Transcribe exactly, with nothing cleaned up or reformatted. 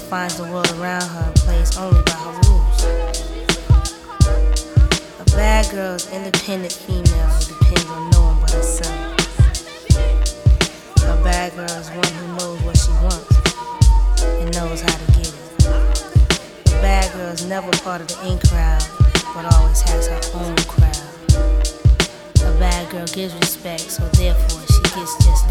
finds the world around her plays only by her rules. A bad girl is an independent female who depends on no one but herself. A bad girl is one who knows what she wants and knows how to get it. A bad girl is never part of the in crowd, but always has her own crowd. A bad girl gives respect, so therefore she gets just that.